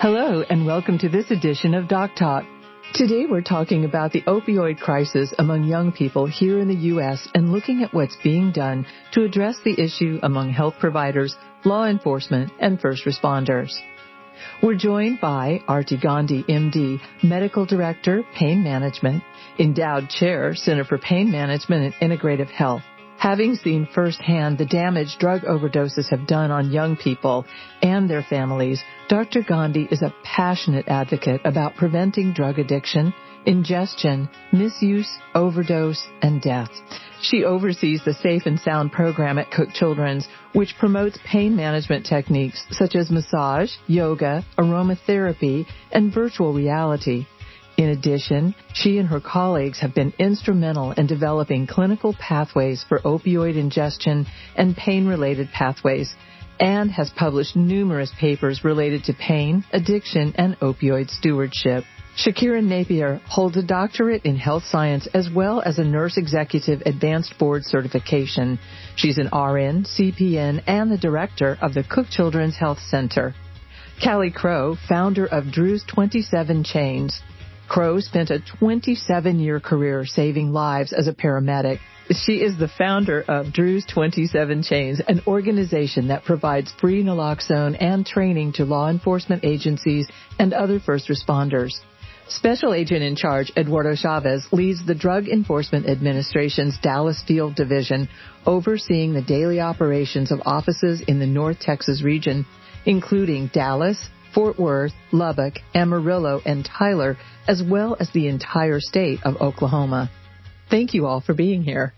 Hello, and welcome to this edition of Doc Talk. Today we're talking about the opioid crisis among young people here in the U.S. and looking at what's being done to address the issue among health providers, law enforcement, and first responders. We're joined by Aarti Gandhi, MD, Medical Director, Pain Management, Endowed Chair, Center for Pain Management and Integrative Health. Having seen firsthand the damage drug overdoses have done on young people and their families, Dr. Gandhi is a passionate advocate about preventing drug addiction, ingestion, misuse, overdose, and death. She oversees the Safe and Sound program at Cook Children's, which promotes pain management techniques such as massage, yoga, aromatherapy, and virtual reality. In addition, she and her colleagues have been instrumental in developing clinical pathways for opioid ingestion and pain-related pathways, and has published numerous papers related to pain, addiction, and opioid stewardship. Shakira Napier holds a doctorate in health science as well as a nurse executive advanced board certification. She's an RN, CPN, and the director of the Cook Children's Health Center. Callie Crow, founder of Drew's 27 Chains. Crow spent a 27-year career saving lives as a paramedic. She is the founder of Drew's 27 Chains, an organization that provides free naloxone and training to law enforcement agencies and other first responders. Special Agent in Charge Eduardo Chavez leads the Drug Enforcement Administration's Dallas Field Division, overseeing the daily operations of offices in the North Texas region, including Dallas, Fort Worth, Lubbock, Amarillo, and Tyler, as well as the entire state of Oklahoma. Thank you all for being here.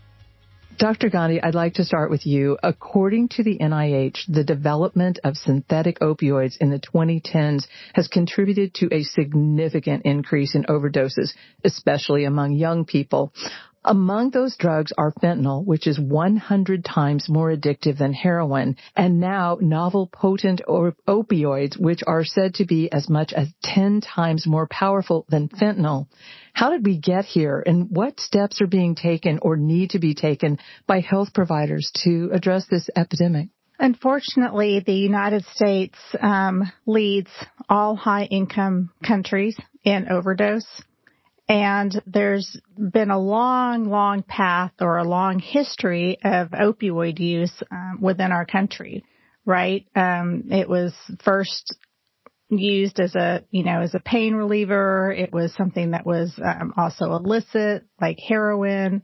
Dr. Gandhi, I'd like to start with you. According to the NIH, the development of synthetic opioids in the 2010s has contributed to a significant increase in overdoses, especially among young people. Among those drugs are fentanyl, which is 100 times more addictive than heroin, and now novel potent opioids, which are said to be as much as 10 times more powerful than fentanyl. How did we get here, and what steps are being taken or need to be taken by health providers to address this epidemic? Unfortunately, the United States leads all high-income countries in overdose. And there's been a long path or a long history of opioid use within our country, right? It was first used as a pain reliever. It was something that was also illicit, like heroin.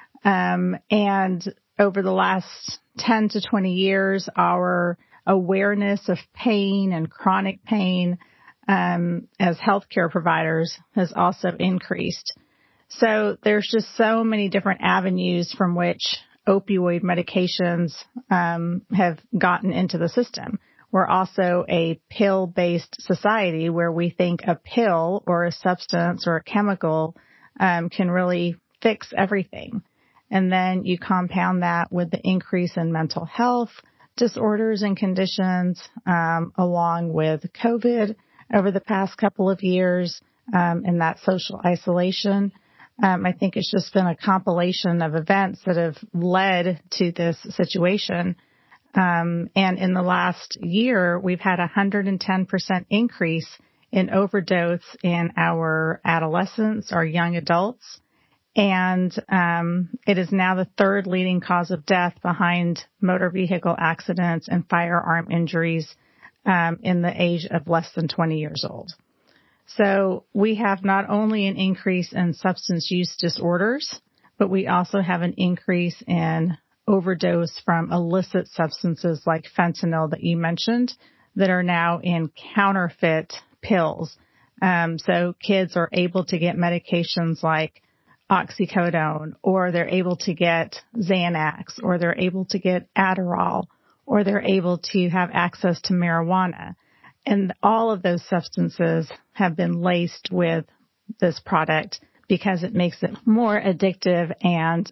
And over the last 10 to 20 years, our awareness of pain and chronic pain as healthcare providers has also increased. So there's just so many different avenues from which opioid medications have gotten into the system. We're also a pill-based society where we think a pill or a substance or a chemical can really fix everything. And then you compound that with the increase in mental health disorders and conditions, along with COVID over the past couple of years, and that social isolation. I think it's just been a compilation of events that have led to this situation. And in the last year, we've had a 110% increase in overdose in our adolescents, our young adults. And it is now the third leading cause of death behind motor vehicle accidents and firearm injuries in the age of less than 20 years old. So we have not only an increase in substance use disorders, but we also have an increase in overdose from illicit substances like fentanyl that you mentioned that are now in counterfeit pills. So kids are able to get medications like oxycodone, or they're able to get Xanax, or they're able to get Adderall, or they're able to have access to marijuana. And all of those substances have been laced with this product because it makes it more addictive and,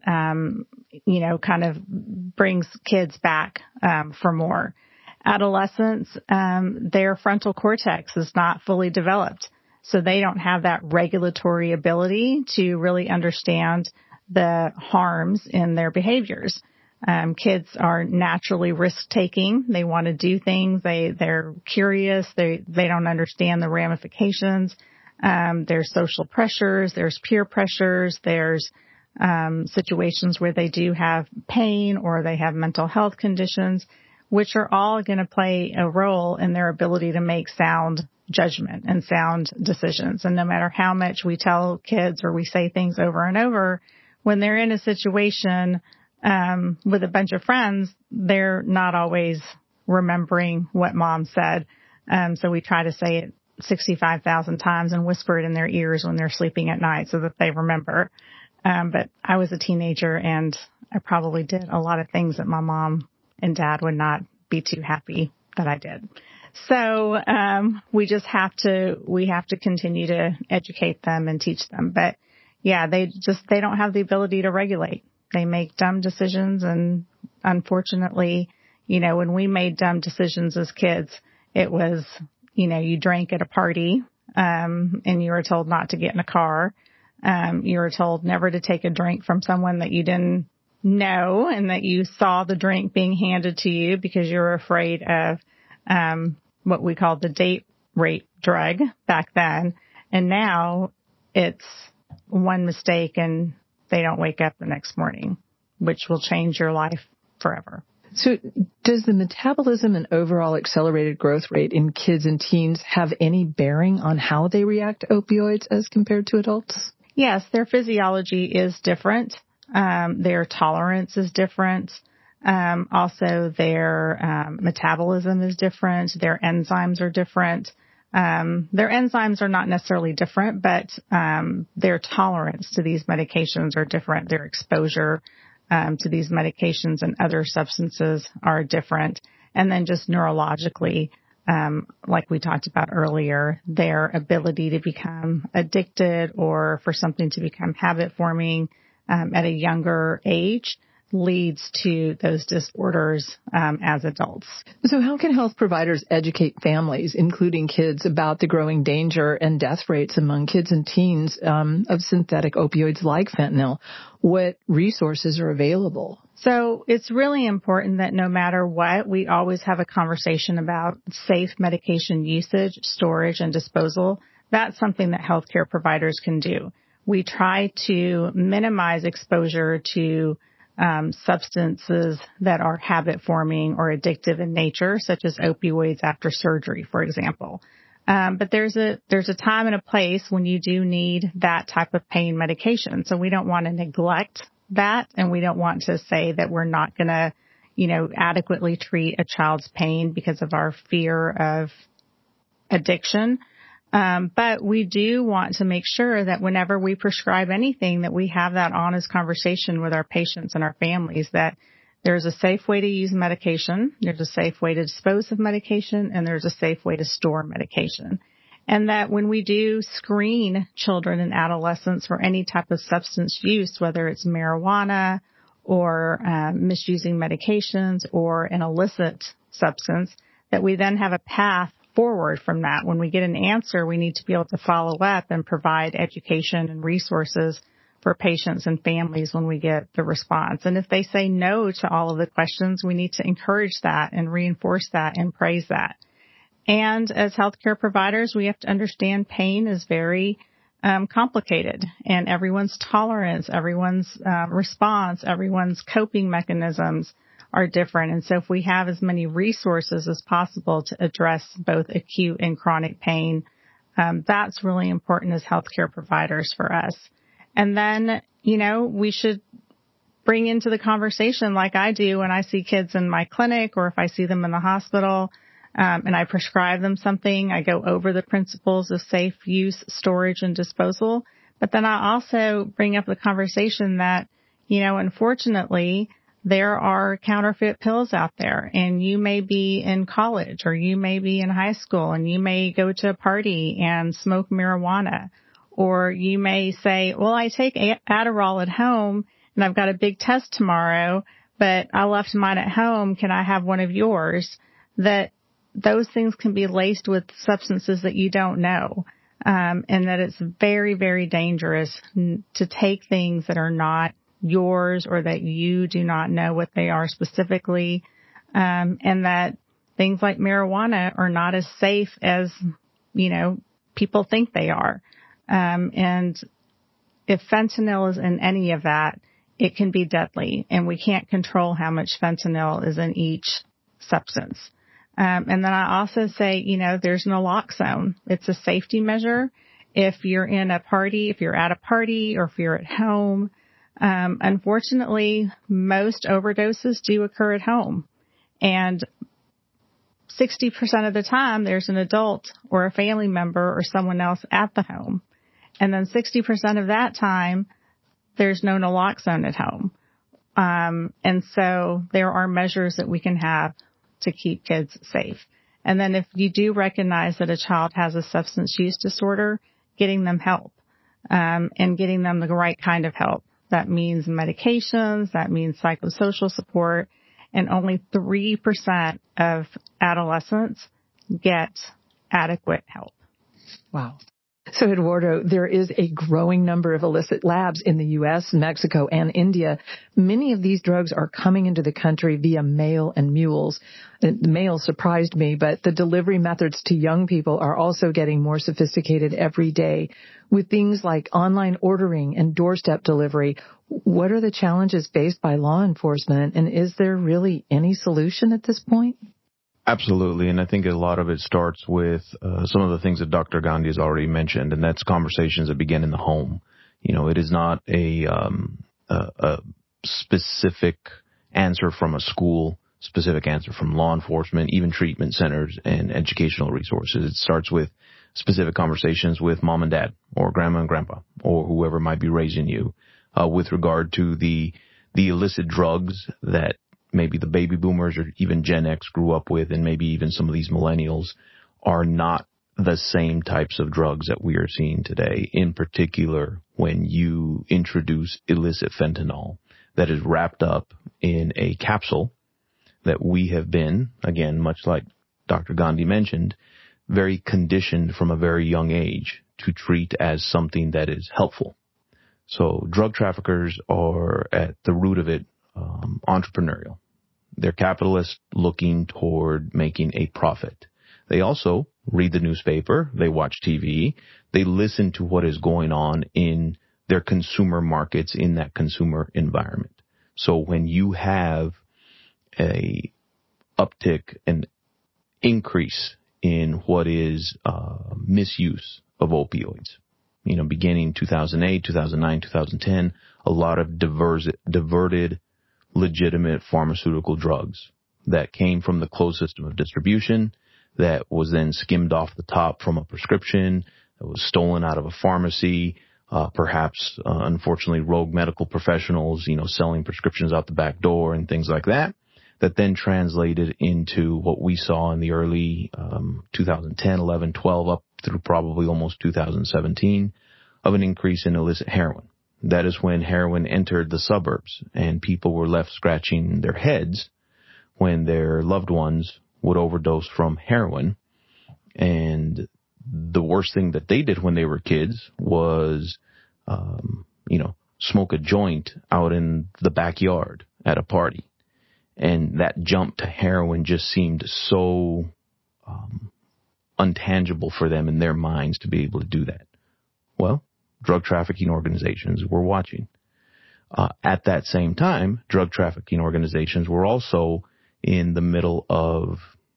kind of brings kids back for more. Adolescents, their frontal cortex is not fully developed, so they don't have that regulatory ability to really understand the harms in their behaviors. Kids are naturally risk-taking. They want to do things. They're curious. They don't understand the ramifications. There's social pressures. There's peer pressures. There's situations where they do have pain or they have mental health conditions, which are all going to play a role in their ability to make sound judgment and sound decisions. And no matter how much we tell kids or we say things over and over, when they're in a situation with a bunch of friends, they're not always remembering what mom said. So we try to say it 65,000 times and whisper it in their ears when they're sleeping at night so that they remember. But I was a teenager and I probably did a lot of things that my mom and dad would not be too happy that I did. So we have to continue to educate them and teach them. But yeah, they don't have the ability to regulate. They make dumb decisions. And unfortunately, when we made dumb decisions as kids, it was, you drank at a party, and you were told not to get in a car. You were told never to take a drink from someone that you didn't know and that you saw the drink being handed to you because you were afraid of, what we called the date rape drug back then. And now it's one mistake and they don't wake up the next morning, which will change your life forever. So does the metabolism and overall accelerated growth rate in kids and teens have any bearing on how they react to opioids as compared to adults? Yes, their physiology is different. Their tolerance is different. Also, their metabolism is different. Their enzymes are different. Their enzymes are not necessarily different, but their tolerance to these medications are different. Their exposure to these medications and other substances are different. And then just neurologically, like we talked about earlier, their ability to become addicted or for something to become habit forming at a younger age leads to those disorders as adults. So how can health providers educate families, including kids, about the growing danger and death rates among kids and teens of synthetic opioids like fentanyl? What resources are available? So it's really important that no matter what, we always have a conversation about safe medication usage, storage, and disposal. That's something that healthcare providers can do. We try to minimize exposure to substances that are habit forming or addictive in nature, such as opioids after surgery, for example. But there's a time and a place when you do need that type of pain medication. So we don't want to neglect that, and we don't want to say that we're not going to, adequately treat a child's pain because of our fear of addiction. But we do want to make sure that whenever we prescribe anything, that we have that honest conversation with our patients and our families, that there's a safe way to use medication, there's a safe way to dispose of medication, and there's a safe way to store medication. And that when we do screen children and adolescents for any type of substance use, whether it's marijuana or misusing medications or an illicit substance, that we then have a path forward from that. When we get an answer, we need to be able to follow up and provide education and resources for patients and families when we get the response. And if they say no to all of the questions, we need to encourage that and reinforce that and praise that. And as healthcare providers, we have to understand pain is very complicated, and everyone's tolerance, everyone's response, everyone's coping mechanisms are different. And so if we have as many resources as possible to address both acute and chronic pain, that's really important as healthcare providers for us. And then, we should bring into the conversation, like I do when I see kids in my clinic or if I see them in the hospital, and I prescribe them something, I go over the principles of safe use, storage, and disposal. But then I also bring up the conversation that, unfortunately, there are counterfeit pills out there, and you may be in college or you may be in high school and you may go to a party and smoke marijuana, or you may say, well, I take Adderall at home and I've got a big test tomorrow, but I left mine at home. Can I have one of yours? That those things can be laced with substances that you don't know, and that it's very, very dangerous to take things that are not yours or that you do not know what they are specifically, and that things like marijuana are not as safe as, people think they are. And if fentanyl is in any of that, it can be deadly, and we can't control how much fentanyl is in each substance. And then I also say, there's naloxone. It's a safety measure. If you're at a party, or if you're at home. Unfortunately, most overdoses do occur at home. And 60% of the time, there's an adult or a family member or someone else at the home. And then 60% of that time, there's no naloxone at home. And so there are measures that we can have to keep kids safe. And then if you do recognize that a child has a substance use disorder, getting them help, and getting them the right kind of help. That means medications, that means psychosocial support, and only 3% of adolescents get adequate help. Wow. So, Eduardo, there is a growing number of illicit labs in the U.S., Mexico, and India. Many of these drugs are coming into the country via mail and mules. The mail surprised me, but the delivery methods to young people are also getting more sophisticated every day. With things like online ordering and doorstep delivery, what are the challenges faced by law enforcement, and is there really any solution at this point? Absolutely, and I think a lot of it starts with some of the things that Dr. Gandhi has already mentioned, and that's conversations that begin in the home. It is not a specific answer from a school, specific answer from law enforcement, even treatment centers and educational resources. It starts with specific conversations with mom and dad or grandma and grandpa or whoever might be raising you with regard to the illicit drugs that maybe the baby boomers or even Gen X grew up with, and maybe even some of these millennials are not the same types of drugs that we are seeing today. In particular, when you introduce illicit fentanyl that is wrapped up in a capsule that we have been, again, much like Dr. Gandhi mentioned, very conditioned from a very young age to treat as something that is helpful. So drug traffickers are at the root of it entrepreneurial. They're capitalists looking toward making a profit. They also read the newspaper, they watch TV, they listen to what is going on in their consumer markets, in that consumer environment. So when you have a uptick, an increase in what is misuse of opioids, beginning 2008, 2009, 2010, a lot of diverted legitimate pharmaceutical drugs that came from the closed system of distribution, that was then skimmed off the top from a prescription, that was stolen out of a pharmacy, perhaps, unfortunately, rogue medical professionals, selling prescriptions out the back door and things like that, that then translated into what we saw in the early 2010, 11, 12, up through probably almost 2017, of an increase in illicit heroin. That is when heroin entered the suburbs and people were left scratching their heads when their loved ones would overdose from heroin. And the worst thing that they did when they were kids was, smoke a joint out in the backyard at a party. And that jump to heroin just seemed so untangible for them in their minds to be able to do that. Well, drug trafficking organizations were watching. At that same time, drug trafficking organizations were also in the middle of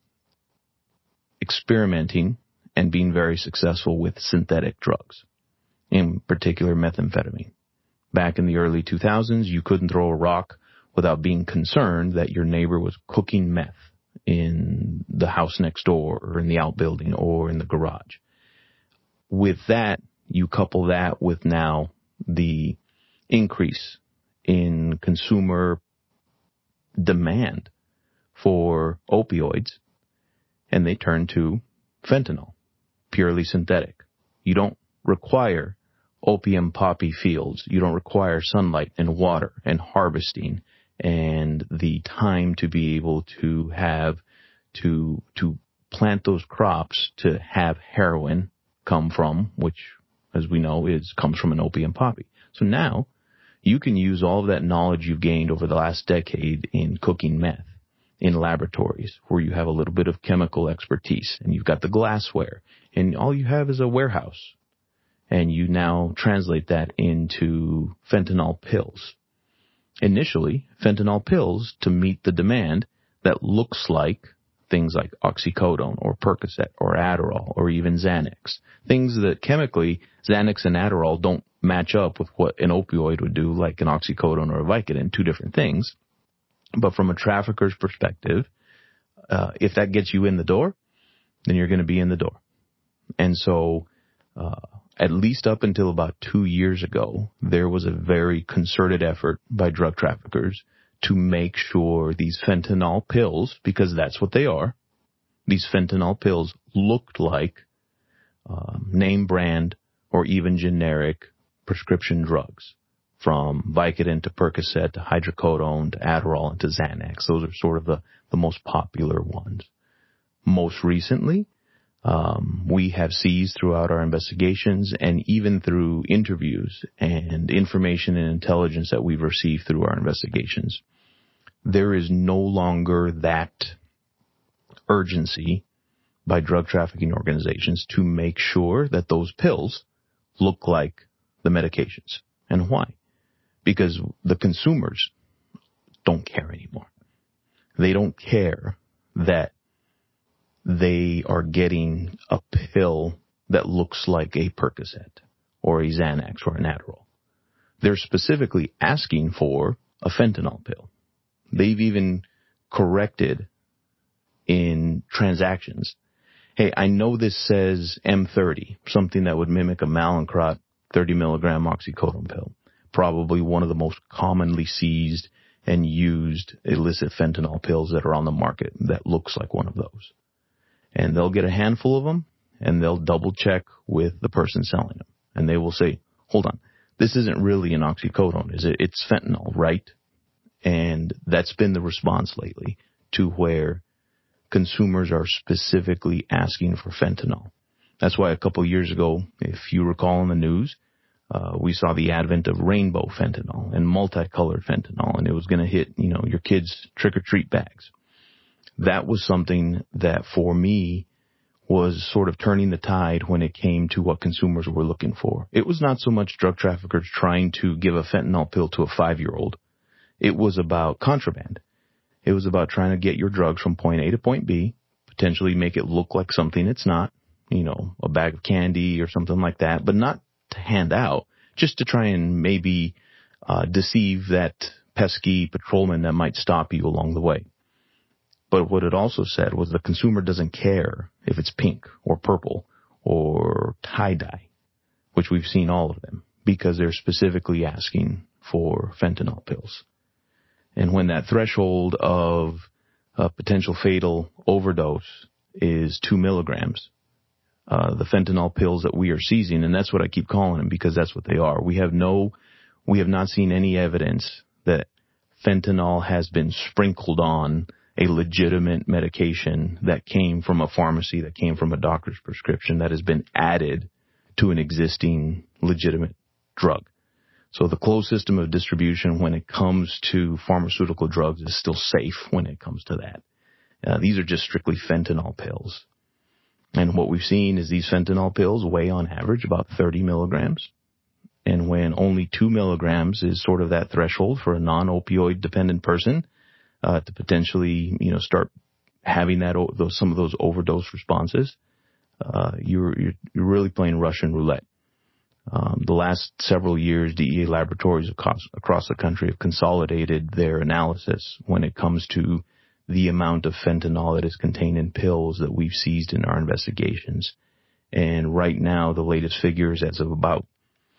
experimenting and being very successful with synthetic drugs, in particular methamphetamine. Back in the early 2000s, you couldn't throw a rock without being concerned that your neighbor was cooking meth in the house next door or in the outbuilding or in the garage. With that, you couple that with now the increase in consumer demand for opioids, and they turn to fentanyl, purely synthetic. You don't require opium poppy fields. You don't require sunlight and water and harvesting and the time to be able to have to plant those crops to have heroin come from, which, as we know, comes from an opium poppy. So now You can use all of that knowledge you've gained over the last decade in cooking meth in laboratories where you have a little bit of chemical expertise and you've got the glassware and all you have is a warehouse. And you now translate that into fentanyl pills. Initially, fentanyl pills to meet the demand that looks like things like oxycodone or Percocet or Adderall or even Xanax. Things that chemically, Xanax and Adderall don't match up with what an opioid would do, like an oxycodone or a Vicodin, two different things. But from a trafficker's perspective, if that gets you in the door, then you're going to be in the door. And so, at least up until about 2 years ago, there was a very concerted effort by drug traffickers to make sure these fentanyl pills, because that's what they are, these fentanyl pills looked like name brand or even generic prescription drugs, from Vicodin to Percocet to hydrocodone to Adderall and to Xanax. Those are sort of the most popular ones. Most recently, we have seized throughout our investigations and even through interviews and information and intelligence that we've received through our investigations, there is no longer that urgency by drug trafficking organizations to make sure that those pills look like the medications. And why? Because the consumers don't care anymore. They don't care that they are getting a pill that looks like a Percocet or a Xanax or an Adderall. They're specifically asking for a fentanyl pill. They've even corrected in transactions. Hey, I know this says M30, something that would mimic a Mallinckrodt 30 milligram oxycodone pill, probably one of the most commonly seized and used illicit fentanyl pills that are on the market that looks like one of those. And they'll get a handful of them, and they'll double check with the person selling them. And they will say, hold on, this isn't really an oxycodone, is it? It's fentanyl, right? And that's been the response lately, to where consumers are specifically asking for fentanyl. That's why a couple of years ago, if you recall in the news, we saw the advent of rainbow fentanyl and multicolored fentanyl, and it was going to hit, your kids' trick-or-treat bags. That was something that for me was sort of turning the tide when it came to what consumers were looking for. It was not so much drug traffickers trying to give a fentanyl pill to a 5-year-old. It was about contraband. It was about trying to get your drugs from point A to point B, potentially make it look like something it's not, a bag of candy or something like that, but not to hand out, just to try and maybe deceive that pesky patrolman that might stop you along the way. But what it also said was the consumer doesn't care if it's pink or purple or tie-dye, which we've seen all of them, because they're specifically asking for fentanyl pills. And when that threshold of a potential fatal overdose is 2 milligrams, the fentanyl pills that we are seizing, and that's what I keep calling them because that's what they are. We have not seen any evidence that fentanyl has been sprinkled on a legitimate medication that came from a pharmacy, that came from a doctor's prescription, that has been added to an existing legitimate drug. So the closed system of distribution when it comes to pharmaceutical drugs is still safe when it comes to that. These are just strictly fentanyl pills. And what we've seen is these fentanyl pills weigh on average about 30 milligrams. And when only 2 milligrams is sort of that threshold for a non-opioid dependent person, to potentially, start having some of those overdose responses, you're really playing Russian roulette. The last several years, DEA laboratories across the country have consolidated their analysis when it comes to the amount of fentanyl that is contained in pills that we've seized in our investigations. And right now, the latest figures as of about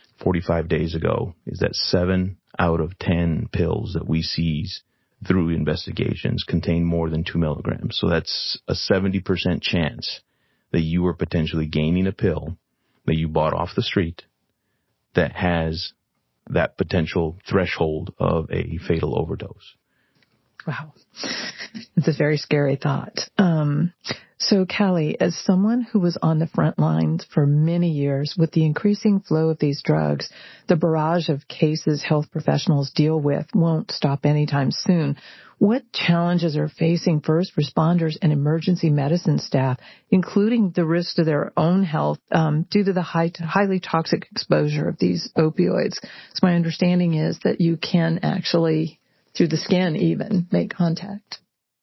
45 days ago is that 7 out of 10 pills that we seize through investigations contain more than 2 milligrams. So that's a 70% chance that you are potentially gaining a pill that you bought off the street that has that potential threshold of a fatal overdose. Wow. It's a very scary thought. So, Callie, as someone who was on the front lines for many years with the increasing flow of these drugs, the barrage of cases health professionals deal with won't stop anytime soon. What challenges are facing first responders and emergency medicine staff, including the risk to their own health due to the highly toxic exposure of these opioids? So my understanding is that you can actually, through the skin even, make contact.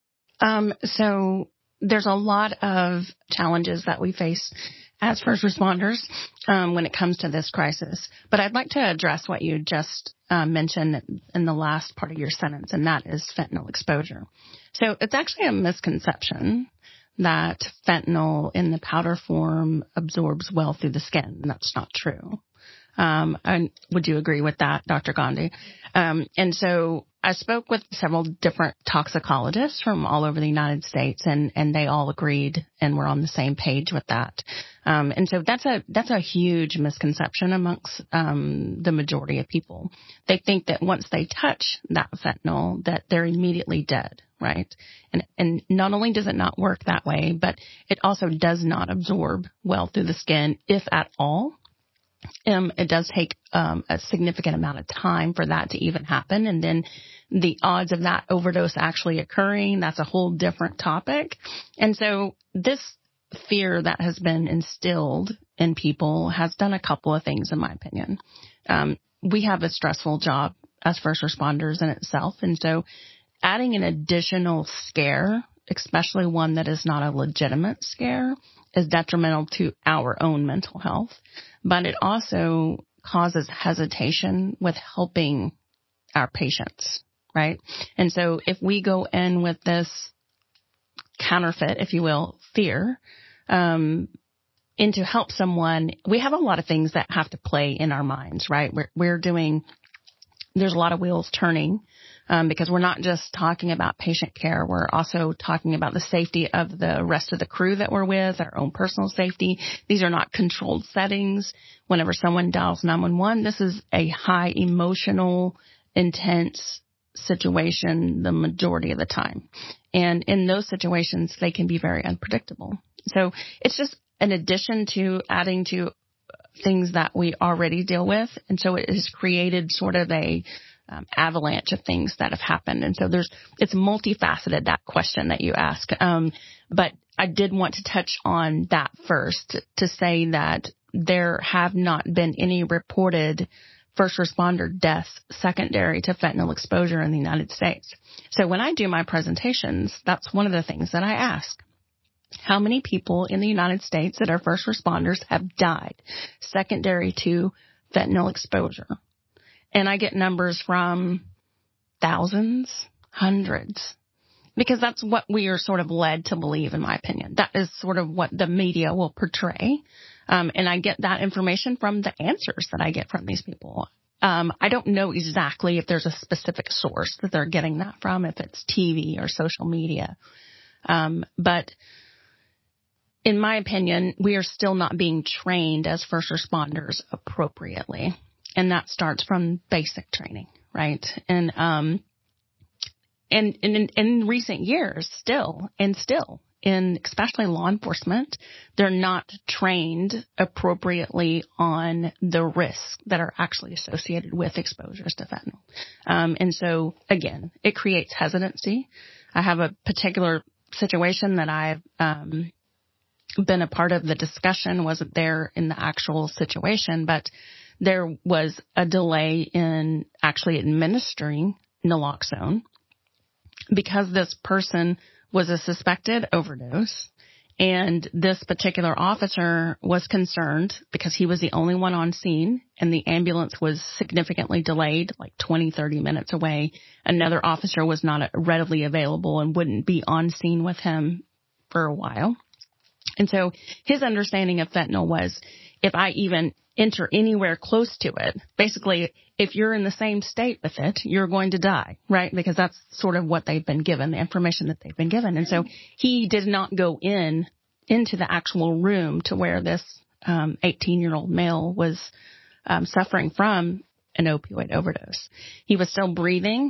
So there's a lot of challenges that we face as first responders when it comes to this crisis. But I'd like to address what you just mentioned in the last part of your sentence, and that is fentanyl exposure. So it's actually a misconception that fentanyl in the powder form absorbs well through the skin. That's not true. And would you agree with that, Dr. Gandhi? And so I spoke with several different toxicologists from all over the United States, and they all agreed and were on the same page with that. And so that's a huge misconception amongst the majority of people. They think that once they touch that fentanyl, that they're immediately dead, right? And not only does it not work that way, but it also does not absorb well through the skin, if at all. It does take a significant amount of time for that to even happen. And then the odds of that overdose actually occurring, that's a whole different topic. And so this fear that has been instilled in people has done a couple of things, in my opinion. We have a stressful job as first responders in itself. And so adding an additional scare, especially one that is not a legitimate scare, is detrimental to our own mental health. But it also causes hesitation with helping our patients, right? And so if we go in with this counterfeit, if you will, fear, and to help someone, we have a lot of things that have to play in our minds, right? There's a lot of wheels turning, because we're not just talking about patient care. We're also talking about the safety of the rest of the crew that we're with, our own personal safety. These are not controlled settings. Whenever someone dials 911, this is a high emotional, intense situation the majority of the time. And in those situations, they can be very unpredictable. So it's just an addition to adding to things that we already deal with. And so it has created sort of a avalanche of things that have happened. And so it's multifaceted, that question that you ask. But I did want to touch on that first to say that there have not been any reported first responder deaths secondary to fentanyl exposure in the United States. So when I do my presentations, that's one of the things that I ask. How many people in the United States that are first responders have died secondary to fentanyl exposure? And I get numbers from thousands, hundreds, because that's what we are sort of led to believe, in my opinion. That is sort of what the media will portray. And I get that information from the answers that I get from these people. I don't know exactly if there's a specific source that they're getting that from, if it's TV or social media. But in my opinion, we are still not being trained as first responders appropriately. And that starts from basic training, right? And in recent years, still, in especially law enforcement, they're not trained appropriately on the risks that are actually associated with exposures to fentanyl. And so, again, it creates hesitancy. I have a particular situation that I've been a part of. The discussion wasn't there in the actual situation, but there was a delay in actually administering naloxone because this person was a suspected overdose. And this particular officer was concerned because he was the only one on scene and the ambulance was significantly delayed, like 20, 30 minutes away. Another officer was not readily available and wouldn't be on scene with him for a while. And so his understanding of fentanyl was, if I even enter anywhere close to it, basically, if you're in the same state with it, you're going to die, right? Because that's sort of what they've been given, the information that they've been given. And so he did not go into the actual room to where this 18-year-old male was suffering from an opioid overdose. He was still breathing.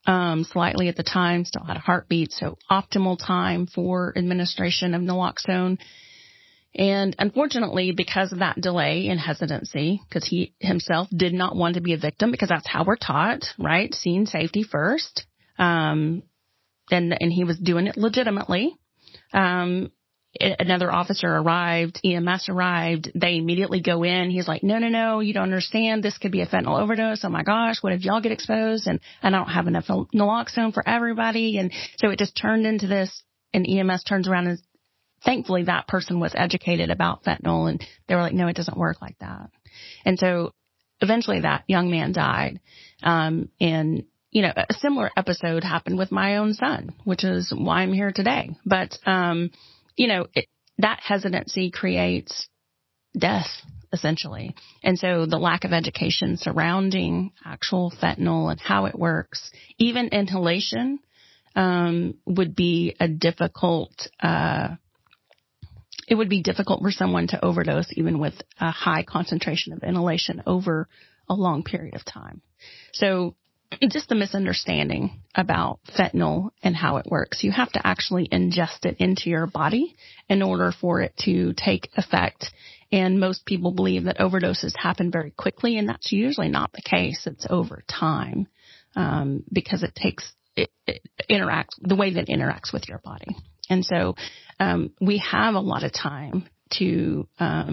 slightly at the time, still had a heartbeat. So optimal time for administration of naloxone. And unfortunately, because of that delay and hesitancy, because he himself did not want to be a victim, because that's how we're taught, right? Scene safety first. And he was doing it legitimately. Another officer arrived, EMS arrived. They immediately go in. He's like, no, you don't understand. This could be a fentanyl overdose. Oh my gosh, what if y'all get exposed? And I don't have enough naloxone for everybody. And so it just turned into this, and EMS turns around, and thankfully that person was educated about fentanyl, and they were like, no, it doesn't work like that. And so eventually that young man died. And a similar episode happened with my own son, which is why I'm here today. But, that hesitancy creates death, essentially. And so the lack of education surrounding actual fentanyl and how it works, even inhalation, would be it would be difficult for someone to overdose, even with a high concentration of inhalation over a long period of time. So just the misunderstanding about fentanyl and how it works. You have to actually ingest it into your body in order for it to take effect. And most people believe that overdoses happen very quickly, and that's usually not the case. It's over time, because it interacts the way that it interacts with your body. And so we have a lot of time to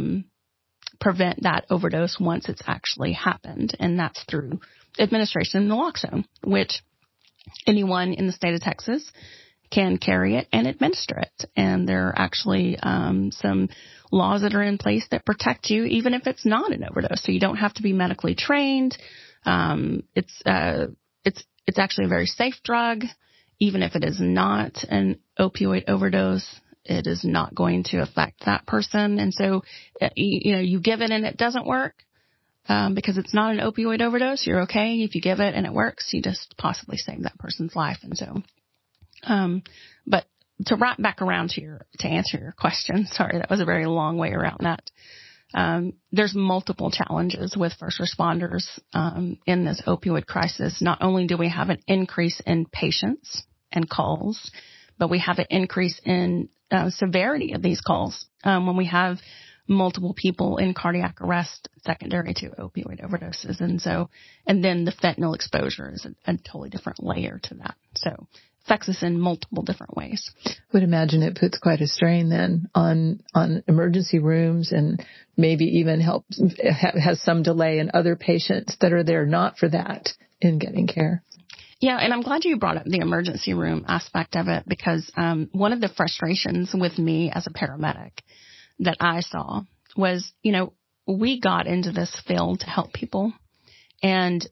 prevent that overdose once it's actually happened, and that's through administration of naloxone, which anyone in the state of Texas can carry it and administer it. And there are actually some laws that are in place that protect you, even if it's not an overdose. So you don't have to be medically trained. It's actually a very safe drug. Even if it is not an opioid overdose, it is not going to affect that person. And so, you give it and it doesn't work, because it's not an opioid overdose. You're okay. If you give it and it works, you just possibly save that person's life. And so, but to wrap back around to answer your question, sorry, that was a very long way around that. There's multiple challenges with first responders, in this opioid crisis. Not only do we have an increase in patients and calls, but we have an increase in severity of these calls when we have multiple people in cardiac arrest secondary to opioid overdoses. And then the fentanyl exposure is a totally different layer to that. So affects us in multiple different ways. Would imagine it puts quite a strain then on emergency rooms, and maybe even has some delay in other patients that are there not for that in getting care. Yeah, and I'm glad you brought up the emergency room aspect of it, because one of the frustrations with me as a paramedic that I saw was, we got into this field to help people. And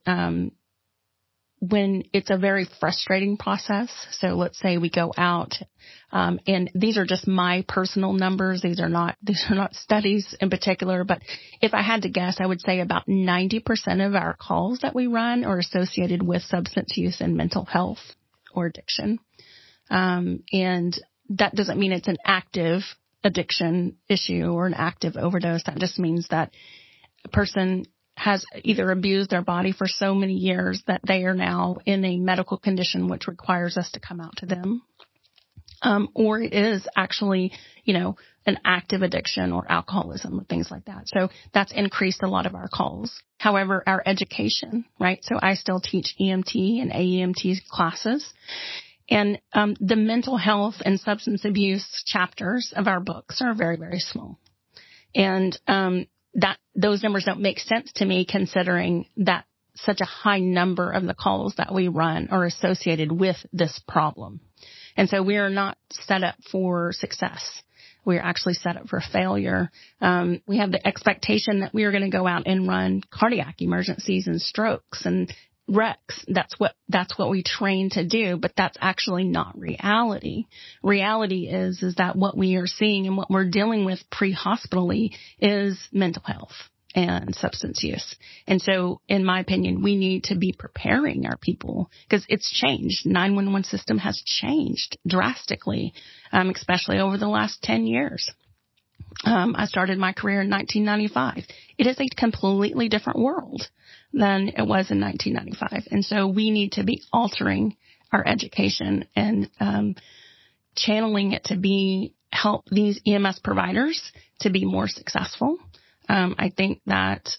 when it's a very frustrating process, so let's say we go out, and these are just my personal numbers. These are not studies in particular, but if I had to guess, I would say about 90% of our calls that we run are associated with substance use and mental health or addiction. And that doesn't mean it's an active addiction issue or an active overdose. That just means that a person has either abused their body for so many years that they are now in a medical condition which requires us to come out to them. Or it is actually, an active addiction or alcoholism or things like that. So that's increased a lot of our calls. However, our education, right? So I still teach EMT and AEMT classes. And the mental health and substance abuse chapters of our books are very, very small. And those numbers don't make sense to me, considering that such a high number of the calls that we run are associated with this problem. And so we are not set up for success. We are actually set up for failure. We have the expectation that we are going to go out and run cardiac emergencies and strokes and wrecks. That's what we train to do, but that's actually not reality. Reality is that what we are seeing and what we're dealing with pre-hospitally is mental health and substance use. And so, in my opinion, we need to be preparing our people, because it's changed. 911 system has changed drastically, especially over the last 10 years. I started my career in 1995. It is a completely different world than it was in 1995. And so we need to be altering our education and channeling it to help these EMS providers to be more successful. I think that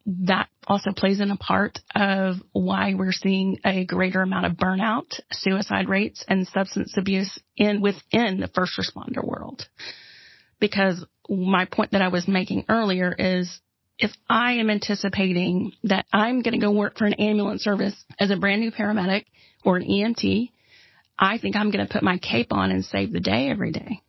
also plays in a part of why we're seeing a greater amount of burnout, suicide rates, and substance abuse within the first responder world. Because my point that I was making earlier is, if I am anticipating that I'm going to go work for an ambulance service as a brand new paramedic or an EMT, I think I'm going to put my cape on and save the day every day.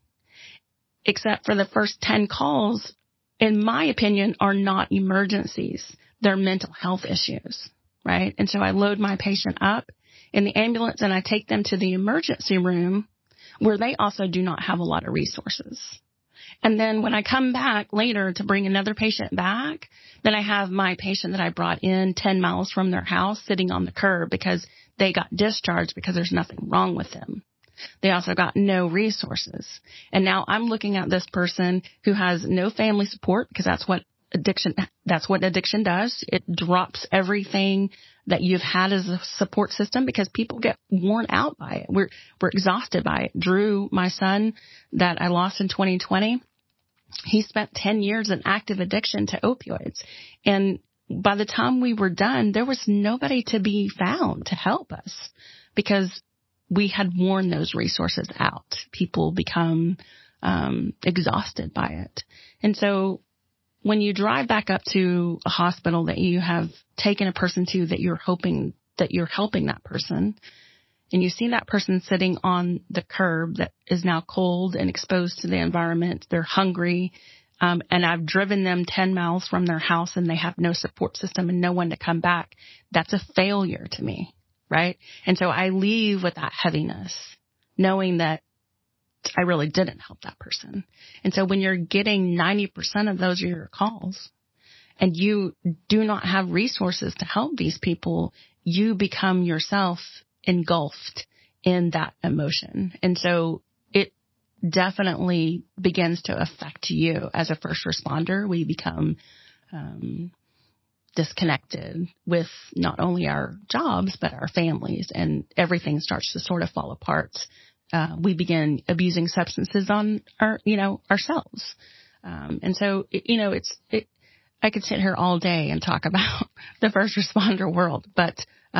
Except for the first 10 calls, in my opinion, are not emergencies. They're mental health issues, right? And so I load my patient up in the ambulance and I take them to the emergency room, where they also do not have a lot of resources. And then when I come back later to bring another patient back, then I have my patient that I brought in 10 miles from their house sitting on the curb because they got discharged because there's nothing wrong with them. They also got no resources. And now I'm looking at this person who has no family support, because that's what addiction does. It drops everything that you've had as a support system, because people get worn out by it. We're exhausted by it. Drew, my son that I lost in 2020, he spent 10 years in active addiction to opioids. And by the time we were done, there was nobody to be found to help us, because we had worn those resources out. People become exhausted by it. And so when you drive back up to a hospital that you have taken a person to, that you're hoping that you're helping that person, and you see that person sitting on the curb that is now cold and exposed to the environment, they're hungry, and I've driven them 10 miles from their house and they have no support system and no one to come back, that's a failure to me, right? And so I leave with that heaviness, knowing that I really didn't help that person. And so when you're getting 90% of those are your calls and you do not have resources to help these people, you become yourself engulfed in that emotion. And so it definitely begins to affect you as a first responder. We become disconnected with not only our jobs, but our families, and everything starts to sort of fall apart. We begin abusing substances on ourselves. And so, I could sit here all day and talk about the first responder world, but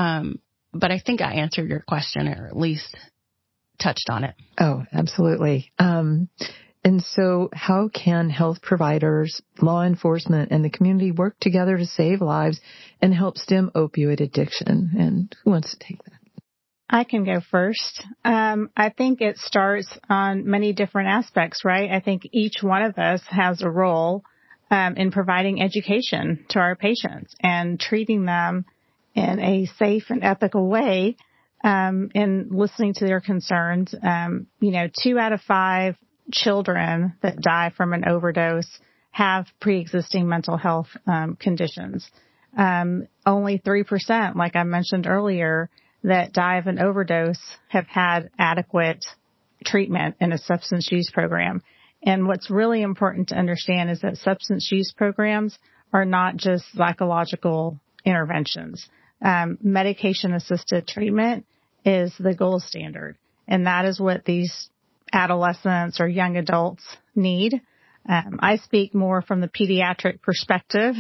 I think I answered your question, or at least touched on it. Oh, absolutely. And so how can health providers, law enforcement, and the community work together to save lives and help stem opioid addiction? And who wants to take that? I can go first. I think it starts on many different aspects, right? I think each one of us has a role in providing education to our patients and treating them in a safe and ethical way, in listening to their concerns. 2 out of 5 children that die from an overdose have pre-existing mental health conditions. Only 3%, like I mentioned earlier, that die of an overdose have had adequate treatment in a substance use program. And what's really important to understand is that substance use programs are not just psychological interventions. Medication-assisted treatment is the gold standard, and that is what these adolescents or young adults need. I speak more from the pediatric perspective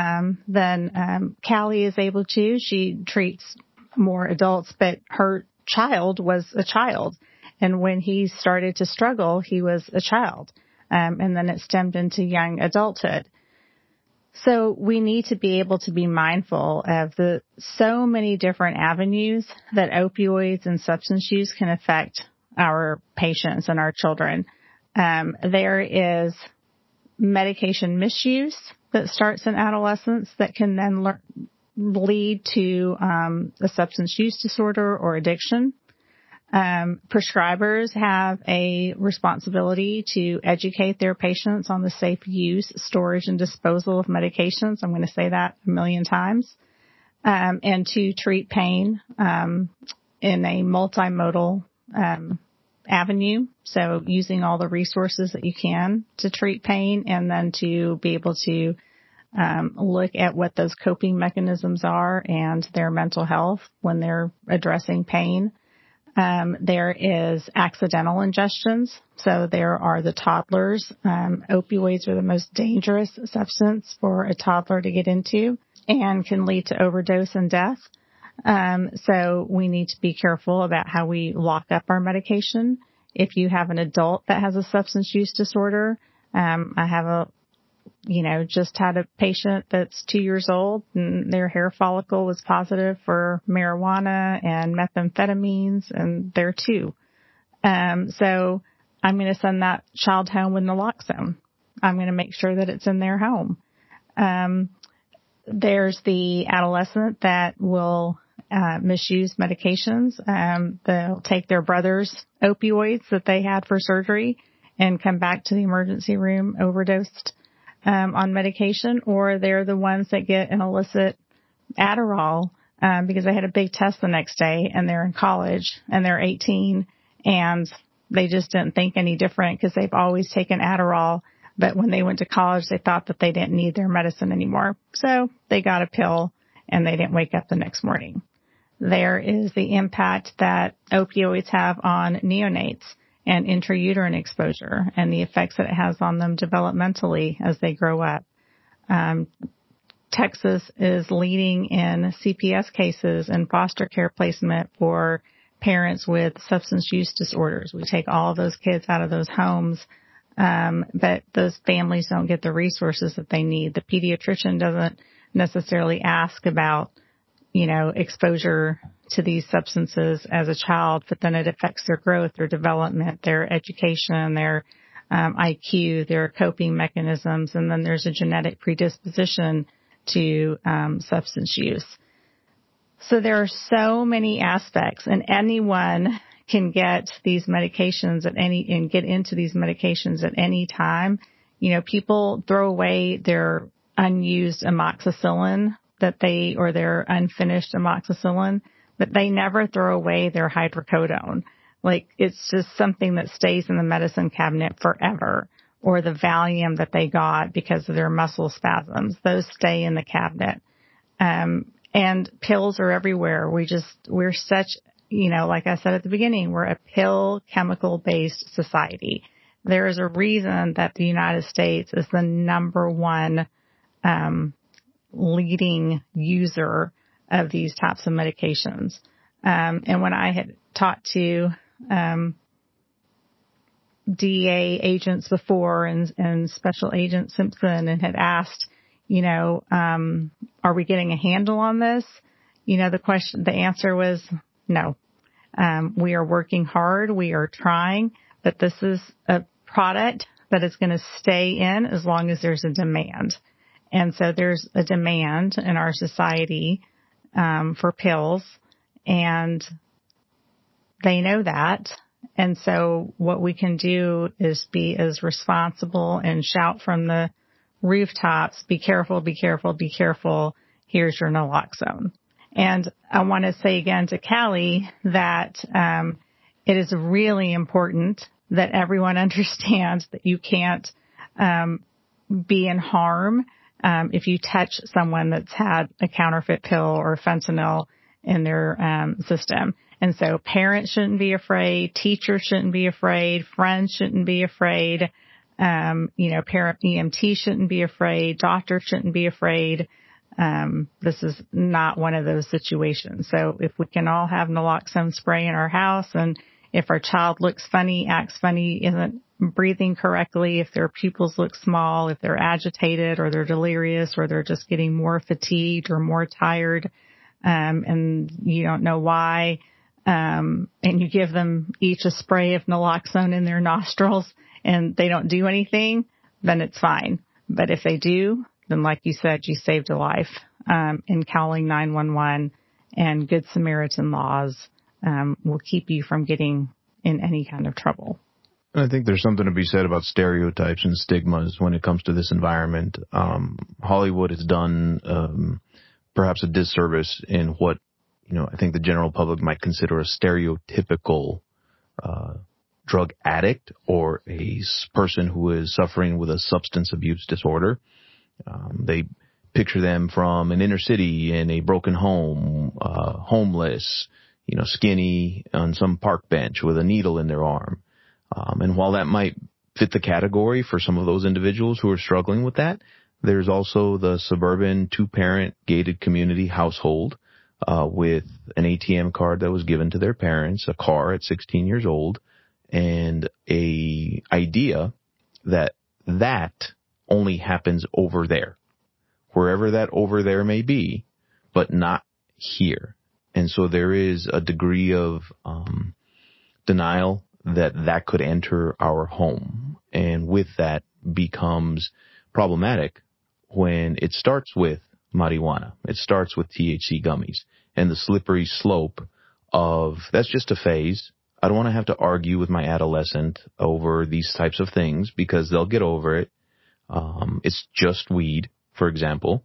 than Callie is able to. She treats more adults, but her child was a child. And when he started to struggle, he was a child. And then it stemmed into young adulthood. So we need to be able to be mindful of the so many different avenues that opioids and substance use can affect our patients and our children. There is medication misuse that starts in adolescence that can then lead to a substance use disorder or addiction. Prescribers have a responsibility to educate their patients on the safe use, storage, and disposal of medications. I'm going to say that a million times. And to treat pain in a multimodal avenue. So using all the resources that you can to treat pain, and then to be able to look at what those coping mechanisms are and their mental health when they're addressing pain. There is accidental ingestions. So there are the toddlers. Opioids are the most dangerous substance for a toddler to get into and can lead to overdose and death. So we need to be careful about how we lock up our medication. If you have an adult that has a substance use disorder, I have just had a patient that's 2 years old and their hair follicle was positive for marijuana and methamphetamines, and they're 2. So I'm going to send that child home with naloxone. I'm going to make sure that it's in their home. There's the adolescent that will misuse medications. They'll take their brother's opioids that they had for surgery and come back to the emergency room overdosed on medication, or they're the ones that get an illicit Adderall because they had a big test the next day and they're in college and they're 18 and they just didn't think any different because they've always taken Adderall. But when they went to college, they thought that they didn't need their medicine anymore. So they got a pill and they didn't wake up the next morning. There is the impact that opioids have on neonates and intrauterine exposure and the effects that it has on them developmentally as they grow up. Texas is leading in CPS cases and foster care placement for parents with substance use disorders. We take all of those kids out of those homes, but those families don't get the resources that they need. The pediatrician doesn't necessarily ask about, exposure to these substances as a child, but then it affects their growth, their development, their education, their IQ, their coping mechanisms, and then there's a genetic predisposition to substance use. So there are so many aspects, and anyone can get these medications and get into these medications at any time. People throw away their unused amoxicillin or their unfinished amoxicillin, but they never throw away their hydrocodone. Like, it's just something that stays in the medicine cabinet forever. Or the Valium that they got because of their muscle spasms. Those stay in the cabinet. And pills are everywhere. We're such, like I said at the beginning, we're a pill chemical-based society. There is a reason that the United States is the number one leading user of these types of medications. And when I had talked to DEA agents before and Special Agent Simpson and had asked, are we getting a handle on this? The answer was no. We are working hard. We are trying, but this is a product that is going to stay in as long as there's a demand. And so there's a demand in our society for pills, and they know that. And so what we can do is be as responsible and shout from the rooftops, be careful, be careful, be careful. Here's your naloxone. And I want to say again to Callie that it is really important that everyone understands that you can't be in harm if you touch someone that's had a counterfeit pill or fentanyl in their system. And so parents shouldn't be afraid, teachers shouldn't be afraid, friends shouldn't be afraid, parent EMT shouldn't be afraid, doctors shouldn't be afraid. This is not one of those situations. So if we can all have naloxone spray in our house, and if our child looks funny, acts funny, isn't breathing correctly, if their pupils look small, if they're agitated or they're delirious or they're just getting more fatigued or more tired, and you don't know why, and you give them each a spray of naloxone in their nostrils and they don't do anything, then it's fine. But if they do, then like you said, you saved a life. In calling 911 and Good Samaritan laws will keep you from getting in any kind of trouble. I think there's something to be said about stereotypes and stigmas when it comes to this environment. Hollywood has done perhaps a disservice in what I think the general public might consider a stereotypical drug addict or a person who is suffering with a substance abuse disorder. They picture them from an inner city in a broken home, homeless, skinny on some park bench with a needle in their arm. And while that might fit the category for some of those individuals who are struggling with that, there's also the suburban 2-parent gated community household with an ATM card that was given to their parents, a car at 16 years old, and a idea that only happens over there, wherever that over there may be, but not here. And so there is a degree of denial that could enter our home. And with that becomes problematic when it starts with marijuana. It starts with THC gummies and the slippery slope of that's just a phase. I don't want to have to argue with my adolescent over these types of things because they'll get over it. It's just weed, for example.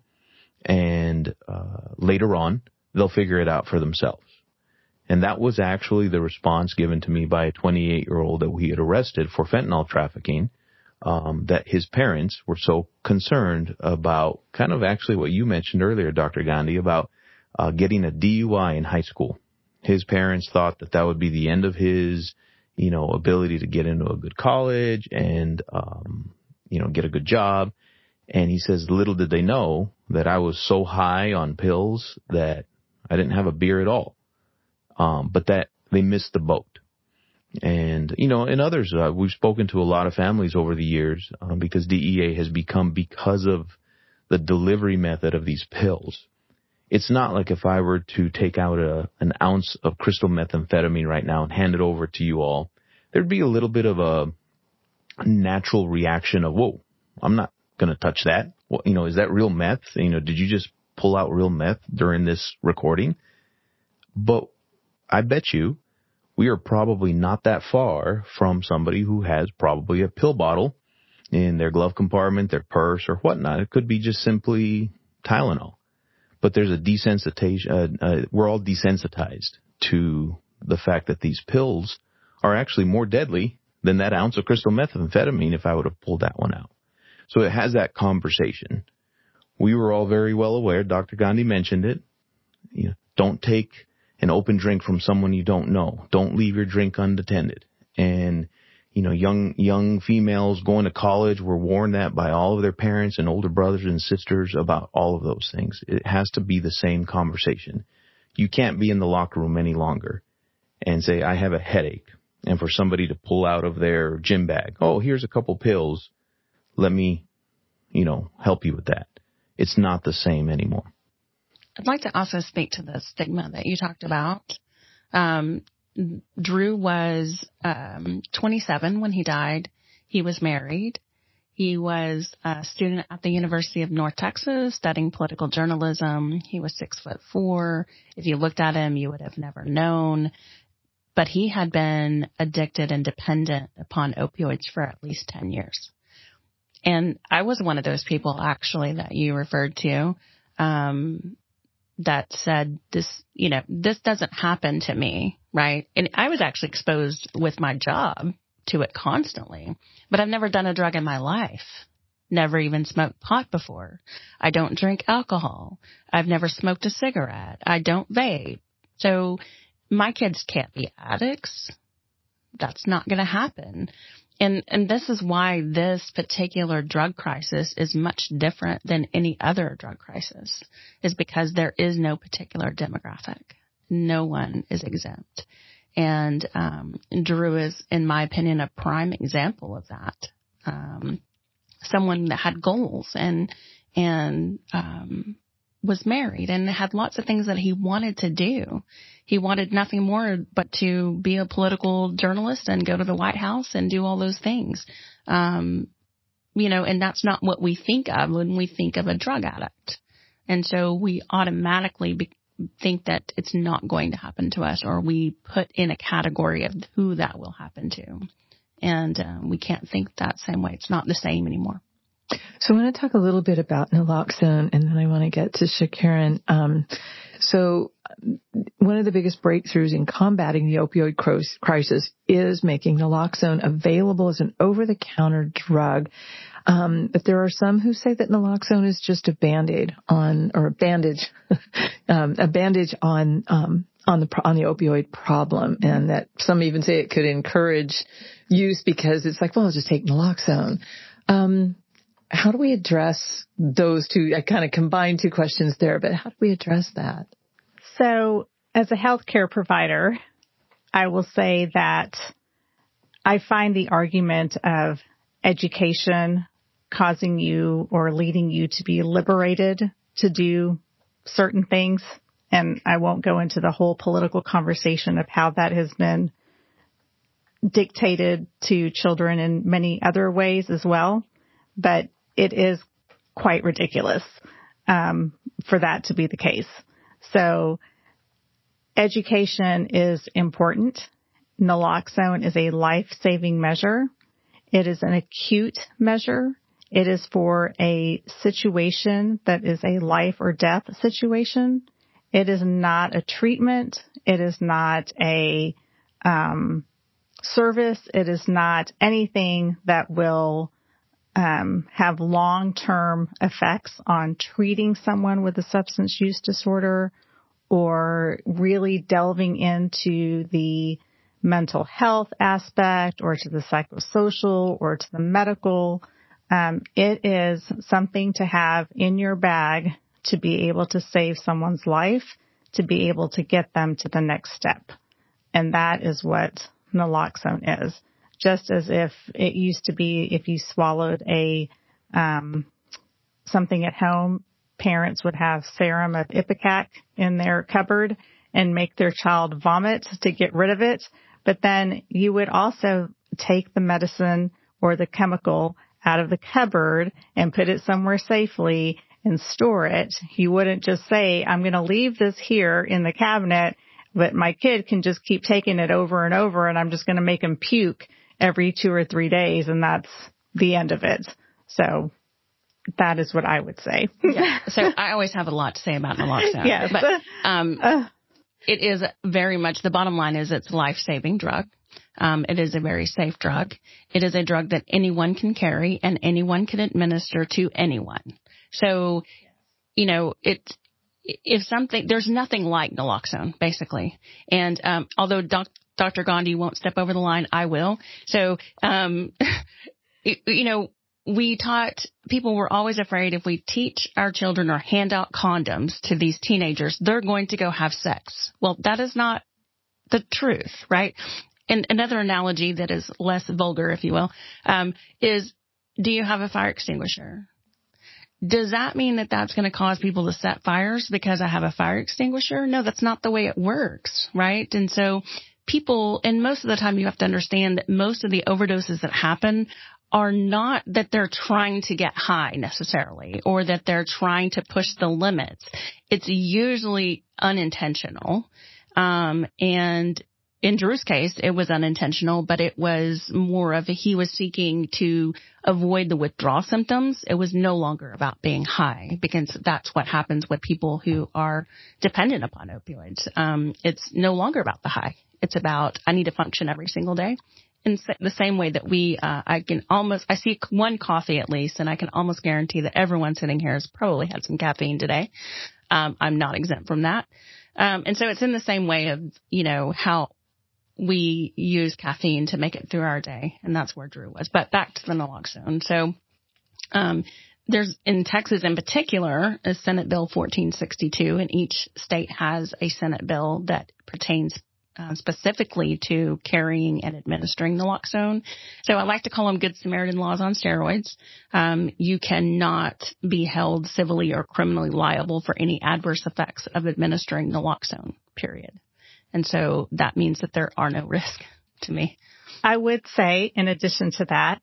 And later on, they'll figure it out for themselves. And that was actually the response given to me by a 28-year-old that we had arrested for fentanyl trafficking, that his parents were so concerned about kind of actually what you mentioned earlier, Dr. Gandhi, about getting a DUI in high school. His parents thought that would be the end of his, ability to get into a good college and, get a good job. And he says, little did they know that I was so high on pills that I didn't have a beer at all. But that they missed the boat. And, and others, we've spoken to a lot of families over the years because DEA has become, because of the delivery method of these pills. It's not like if I were to take out an ounce of crystal methamphetamine right now and hand it over to you all, there'd be a little bit of a natural reaction of, whoa, I'm not going to touch that. Well, is that real meth? Did you just pull out real meth during this recording? But I bet you we are probably not that far from somebody who has probably a pill bottle in their glove compartment, their purse, or whatnot. It could be just simply Tylenol. But there's a desensitization. We're all desensitized to the fact that these pills are actually more deadly than that ounce of crystal methamphetamine if I would have pulled that one out. So it has that conversation. We were all very well aware. Dr. Gandhi mentioned it. Don't take an open drink from someone you don't know. Don't leave your drink unattended. And, young females going to college were warned that by all of their parents and older brothers and sisters about all of those things. It has to be the same conversation. You can't be in the locker room any longer and say, I have a headache. And for somebody to pull out of their gym bag, oh, here's a couple pills. Let me, help you with that. It's not the same anymore. I'd like to also speak to the stigma that you talked about. Drew was 27 when he died. He was married. He was a student at the University of North Texas studying political journalism. He was 6'4". If you looked at him, you would have never known. But he had been addicted and dependent upon opioids for at least 10 years. And I was one of those people, actually, that you referred to, that said this doesn't happen to me, right? And I was actually exposed with my job to it constantly, but I've never done a drug in my life. Never even smoked pot before. I don't drink alcohol. I've never smoked a cigarette. I don't vape. So my kids can't be addicts. That's not going to happen. And this is why this particular drug crisis is much different than any other drug crisis, is because there is no particular demographic. No one is exempt. And Drew is, in my opinion, a prime example of that. Someone that had goals and was married and had lots of things that he wanted to do. He wanted nothing more but to be a political journalist and go to the White House and do all those things. And that's not what we think of when we think of a drug addict. And so we automatically think that it's not going to happen to us, or we put in a category of who that will happen to. And we can't think that same way. It's not the same anymore. So I want to talk a little bit about naloxone, and then I want to get to Shakaran. So one of the biggest breakthroughs in combating the opioid crisis is making naloxone available as an over-the-counter drug. But there are some who say that naloxone is just a Band-Aid on, or a bandage, a bandage on the opioid problem, and that some even say it could encourage use because it's like, well, I'll just take naloxone. How do we address those two? I kind of combined two questions there, but how do we address that? So as a healthcare provider, I will say that I find the argument of education causing you or leading you to be liberated to do certain things. And I won't go into the whole political conversation of how that has been dictated to children in many other ways as well. But it is quite ridiculous for that to be the case. So education is important. Naloxone is a life-saving measure. It is an acute measure. It is for a situation that is a life or death situation. It is not a treatment. It is not a service. It is not anything that will have long-term effects on treating someone with a substance use disorder or really delving into the mental health aspect or to the psychosocial or to the medical. It is something to have in your bag to be able to save someone's life, to be able to get them to the next step. And that is what naloxone is. Just as if it used to be if you swallowed a something at home, parents would have serum of Ipecac in their cupboard and make their child vomit to get rid of it. But then you would also take the medicine or the chemical out of the cupboard and put it somewhere safely and store it. You wouldn't just say, I'm going to leave this here in the cabinet, but my kid can just keep taking it over and over, and I'm just going to make him puke every 2 or 3 days, and that's the end of it. So that is what I would say. Yeah. So I always have a lot to say about naloxone. Yes. But it is very much, the bottom line is it's a life-saving drug. It is a very safe drug. It is a drug that anyone can carry and anyone can administer to anyone. So, you know, there's nothing like naloxone, basically. And although Dr. Gandhi won't step over the line, I will. So, you know, people were always afraid if we teach our children or hand out condoms to these teenagers, they're going to go have sex. Well, that is not the truth, right? And another analogy that is less vulgar, if you will, is, do you have a fire extinguisher? Does that mean that that's going to cause people to set fires because I have a fire extinguisher? No, that's not the way it works, right? And so people, and most of the time you have to understand that most of the overdoses that happen are not that they're trying to get high necessarily or that they're trying to push the limits. It's usually unintentional. And in Drew's case, it was unintentional, but it was more of he was seeking to avoid the withdrawal symptoms. It was no longer about being high because that's what happens with people who are dependent upon opioids. It's no longer about the high. It's about I need to function every single day. In the same way that I see one coffee at least, and I can almost guarantee that everyone sitting here has probably had some caffeine today. I'm not exempt from that. And so it's in the same way of, you know, how we use caffeine to make it through our day. And that's where Drew was. But back to the naloxone. So, there's in Texas in particular, a Senate Bill 1462, and each state has a Senate bill that pertains specifically to carrying and administering naloxone. So I like to call them Good Samaritan laws on steroids. You cannot be held civilly or criminally liable for any adverse effects of administering naloxone, period. And so that means that there are no risks to me. I would say, in addition to that,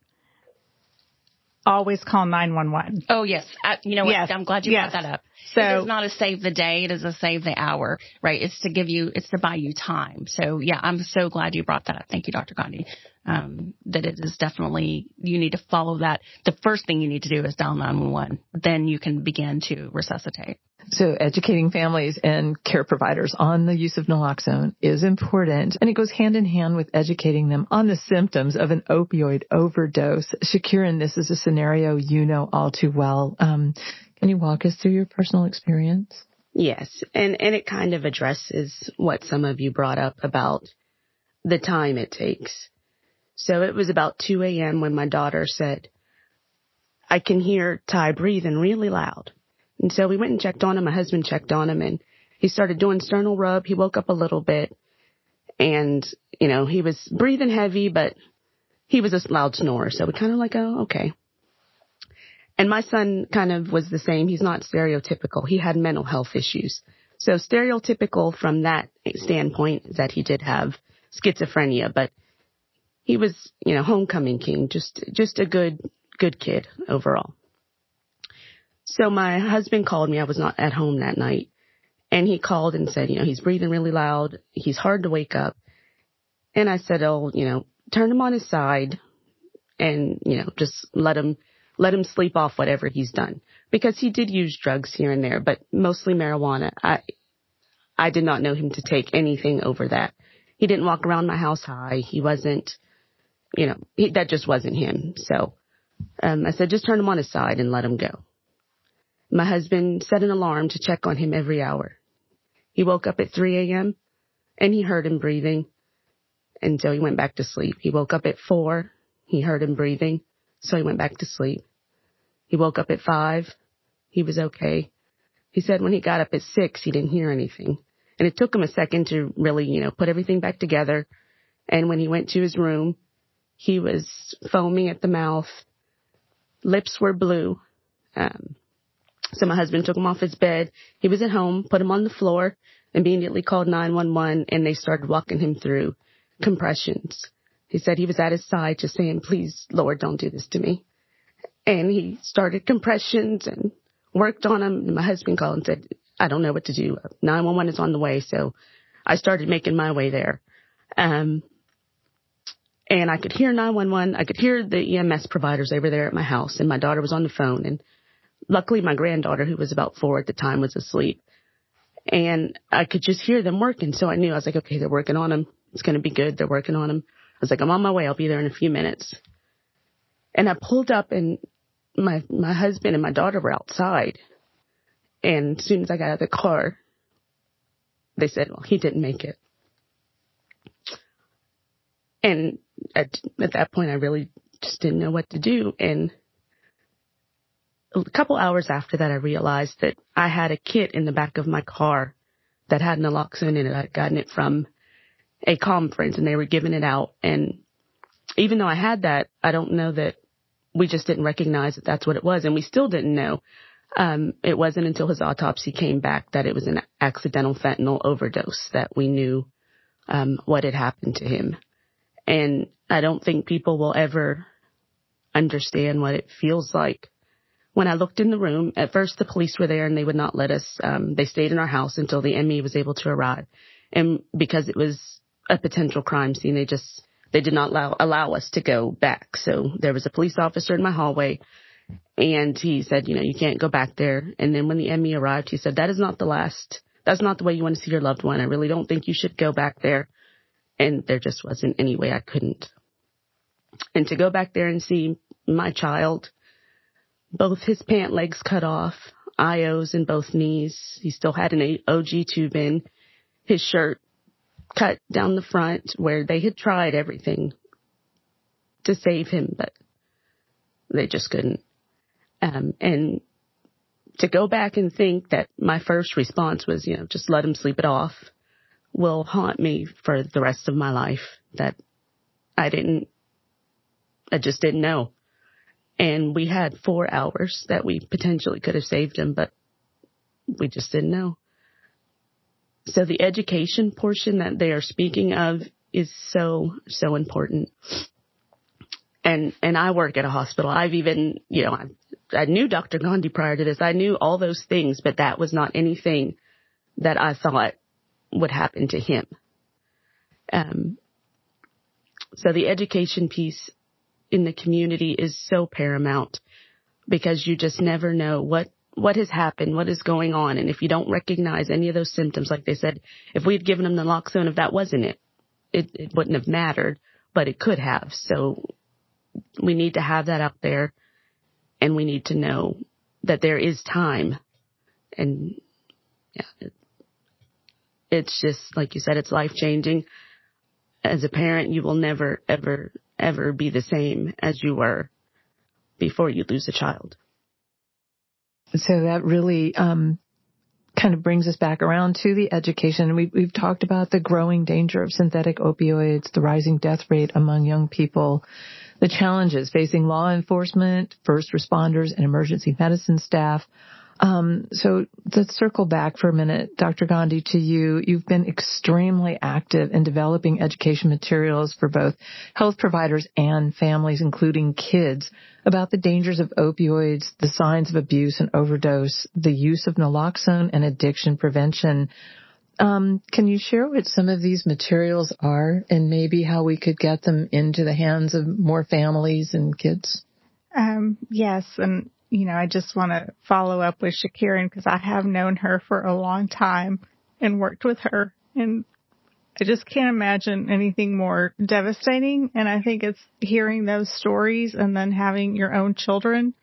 always call 911. Oh, yes. You know what? Yes. I'm glad you brought that up. So it is not a save the day. It is a save the hour, right? It's to buy you time. So yeah, I'm so glad you brought that up. Thank you, Dr. Gandhi. That it is definitely, you need to follow that. The first thing you need to do is dial 911. Then you can begin to resuscitate. So educating families and care providers on the use of naloxone is important, and it goes hand in hand with educating them on the symptoms of an opioid overdose. Shakirin, this is a scenario you know all too well. Can you walk us through your personal experience? Yes, and it kind of addresses what some of you brought up about the time it takes. So it was about 2 a.m. when my daughter said, I can hear Ty breathing really loud. And so we went and checked on him. My husband checked on him, and he started doing sternal rub. He woke up a little bit, and, you know, he was breathing heavy, but he was a loud snorer. So we kind of like, oh, okay. And my son kind of was the same. He's not stereotypical. He had mental health issues. So stereotypical from that standpoint is that he did have schizophrenia, but he was, you know, homecoming king, just a good kid overall. So my husband called me. I was not at home that night. And he called and said, you know, he's breathing really loud. He's hard to wake up. And I said, oh, you know, turn him on his side and, you know, just let him sleep off whatever he's done. Because he did use drugs here and there, but mostly marijuana. I did not know him to take anything over that. He didn't walk around my house high. He wasn't, you know, that just wasn't him. So I said, just turn him on his side and let him go. My husband set an alarm to check on him every hour. He woke up at 3 a.m. and he heard him breathing. And so he went back to sleep. He woke up at 4. He heard him breathing. So he went back to sleep. He woke up at 5. He was okay. He said when he got up at 6, he didn't hear anything. And it took him a second to really, you know, put everything back together. And when he went to his room, he was foaming at the mouth. Lips were blue. So my husband took him off his bed. He was at home, put him on the floor, immediately called 911, and they started walking him through compressions. He said he was at his side just saying, please, Lord, don't do this to me. And he started compressions and worked on him. And my husband called and said, I don't know what to do. 911 is on the way. So I started making my way there. And I could hear 911. I could hear the EMS providers. They were there at my house, and my daughter was on the phone. And luckily, my granddaughter, who was about 4 at the time, was asleep. And I could just hear them working. So I knew, I was like, okay, they're working on him. It's going to be good. They're working on him. I was like, I'm on my way. I'll be there in a few minutes. And I pulled up, and my husband and my daughter were outside. And as soon as I got out of the car, they said, well, he didn't make it. And at that point, I really just didn't know what to do. And a couple hours after that, I realized that I had a kit in the back of my car that had naloxone in it. I'd gotten it from a conference, and they were giving it out. And even though I had that, I don't know that we just didn't recognize that that's what it was. And we still didn't know. It wasn't until his autopsy came back that it was an accidental fentanyl overdose that we knew what had happened to him. And I don't think people will ever understand what it feels like. When I looked in the room, at first the police were there and they would not let us. They stayed in our house until the ME was able to arrive. And because it was a potential crime scene, they did not allow us to go back. So there was a police officer in my hallway, and he said, you know, you can't go back there. And then when the ME arrived, he said, that's not the way you want to see your loved one. I really don't think you should go back there. And there just wasn't any way I couldn't. And to go back there and see my child, both his pant legs cut off, IOs in both knees. He still had an OG tube in. His shirt cut down the front, where they had tried everything to save him, but they just couldn't. And to go back and think that my first response was, you know, just let him sleep it off, will haunt me for the rest of my life. That I just didn't know. And we had 4 hours that we potentially could have saved him, but we just didn't know. So the education portion that they are speaking of is so, so important. And I work at a hospital. I've even, you know, I knew Dr. Gandhi prior to this. I knew all those things, but that was not anything that I thought would happen to him. So the education piece in the community is so paramount, because you just never know what what has happened, what is going on. And if you don't recognize any of those symptoms, like they said, if we had given them naloxone, if that wasn't it wouldn't have mattered, but it could have. So we need to have that out there, and we need to know that there is time. And yeah, it's just, like you said, it's life-changing. As a parent, you will never, ever, ever be the same as you were before you lose a child. So that really kind of brings us back around to the education. We've talked about the growing danger of synthetic opioids, the rising death rate among young people, the challenges facing law enforcement, first responders, and emergency medicine staff. So let's circle back for a minute, Dr. Gandhi, to you. You've been extremely active in developing education materials for both health providers and families, including kids, about the dangers of opioids, the signs of abuse and overdose, the use of naloxone, and addiction prevention. Can you share what some of these materials are and maybe how we could get them into the hands of more families and kids? Yes. And I just want to follow up with Shakirin because I have known her for a long time and worked with her. And I just can't imagine anything more devastating. And I think it's hearing those stories and then having your own children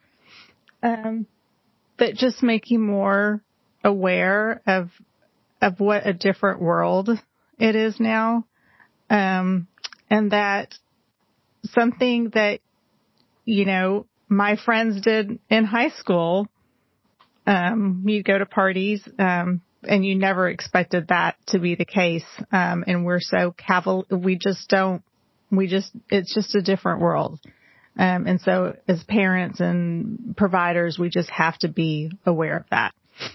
that just make you more aware of what a different world it is now. And that something that, my friends did in high school, you go to parties, and you never expected that to be the case. And we're so it's just a different world. And so as parents and providers, we just have to be aware of that.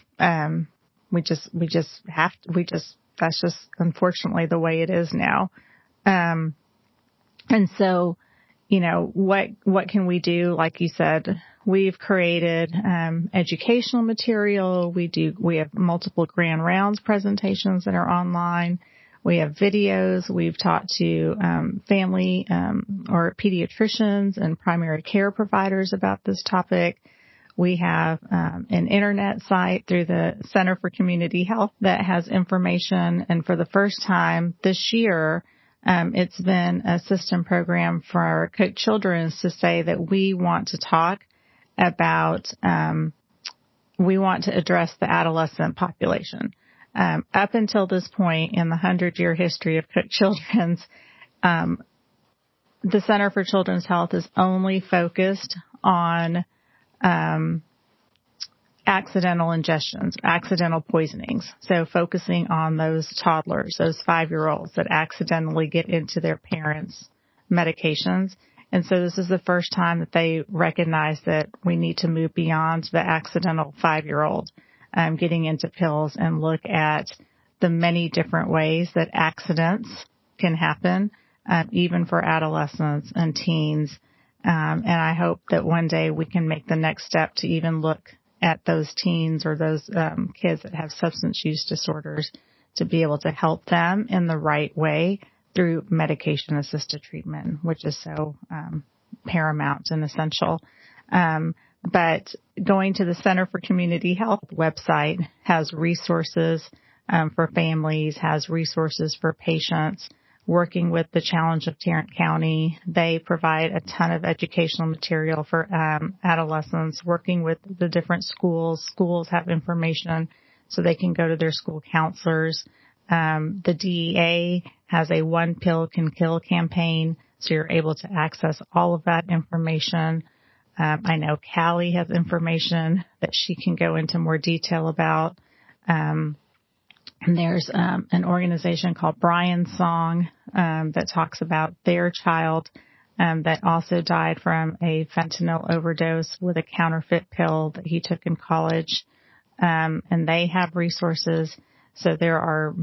That's just unfortunately the way it is now. And so, what can we do? Like you said, we've created educational material. We have multiple grand rounds presentations that are online. We have videos. We've talked to family or pediatricians and primary care providers about this topic. We have an internet site through the Center for Community Health that has information. And for the first time this year, it's been a system program for our Cook Children's to say that we want to talk about, we want to address the adolescent population. Up until this point in the 100-year history of Cook Children's, the Center for Children's Health is only focused on accidental ingestions, accidental poisonings. So focusing on those toddlers, those 5-year-olds that accidentally get into their parents' medications. And so this is the first time that they recognize that we need to move beyond the accidental 5-year-old, getting into pills and look at the many different ways that accidents can happen, even for adolescents and teens. And I hope that one day we can make the next step to even look at those teens or those kids that have substance use disorders to be able to help them in the right way through medication-assisted treatment, which is so paramount and essential. But going to the Center for Community Health website has resources for families, has resources for patients. Working with the Challenge of Tarrant County, they provide a ton of educational material for adolescents. Working with the different schools have information so they can go to their school counselors. The DEA has a One Pill Can Kill campaign, so you're able to access all of that information. I know Callie has information that she can go into more detail about. And there's an organization called Brian's Song that talks about their child that also died from a fentanyl overdose with a counterfeit pill that he took in college. And they have resources. So there are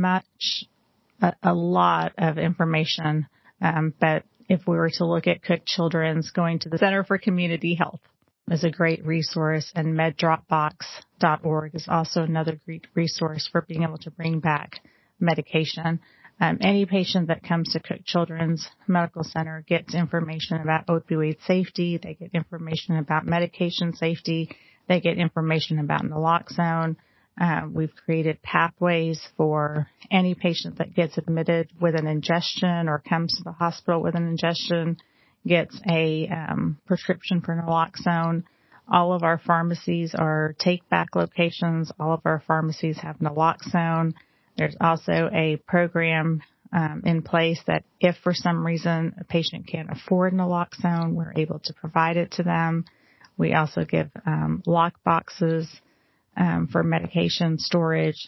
a lot of information. But if we were to look at Cook Children's, going to the Center for Community Health is a great resource, and meddropbox.org is also another great resource for being able to bring back medication. Any patient that comes to Cook Children's Medical Center gets information about opioid safety. They get information about medication safety, They get information about naloxone. We've created pathways for any patient that gets admitted with an ingestion or comes to the hospital with an ingestion gets a prescription for naloxone. All of our pharmacies are take-back locations. All of our pharmacies have naloxone. There's also a program in place that if for some reason a patient can't afford naloxone, we're able to provide it to them. We also give lock boxes for medication storage,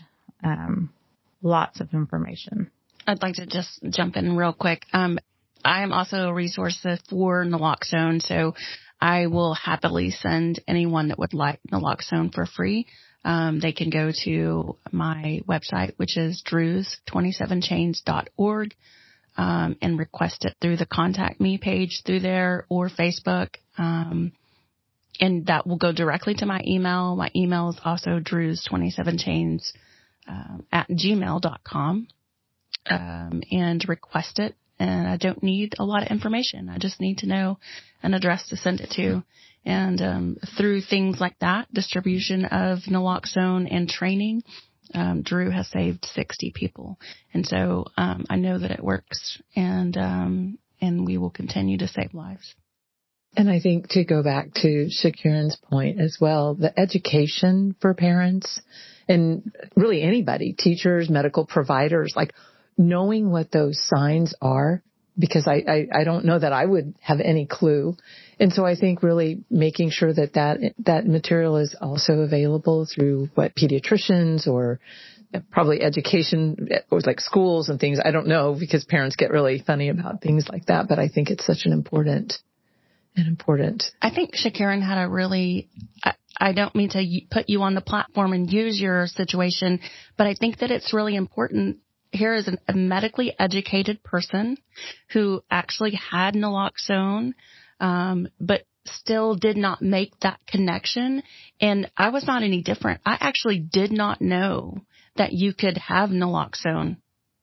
lots of information. I'd like to just jump in real quick. I am also a resource for naloxone, so I will happily send anyone that would like naloxone for free. They can go to my website, which is drews27chains.org, and request it through the Contact Me page through there or Facebook. And that will go directly to my email. My email is also drews27chains at gmail.com, and request it. And I don't need a lot of information. I just need to know an address to send it to. And through things like that, distribution of naloxone and training, Drew has saved 60 people. And so I know that it works, and we will continue to save lives. And I think to go back to Shakurin's point as well, the education for parents and really anybody, teachers, medical providers, like knowing what those signs are, because I don't know that I would have any clue. And so I think really making sure that material is also available through pediatricians or probably education or like schools and things. I don't know, because parents get really funny about things like that, but I think it's such an important. I think Shakurin had a really, I don't mean to put you on the platform and use your situation, but I think that it's really important. Here is a medically educated person who actually had naloxone, but still did not make that connection. And I was not any different. I actually did not know that you could have naloxone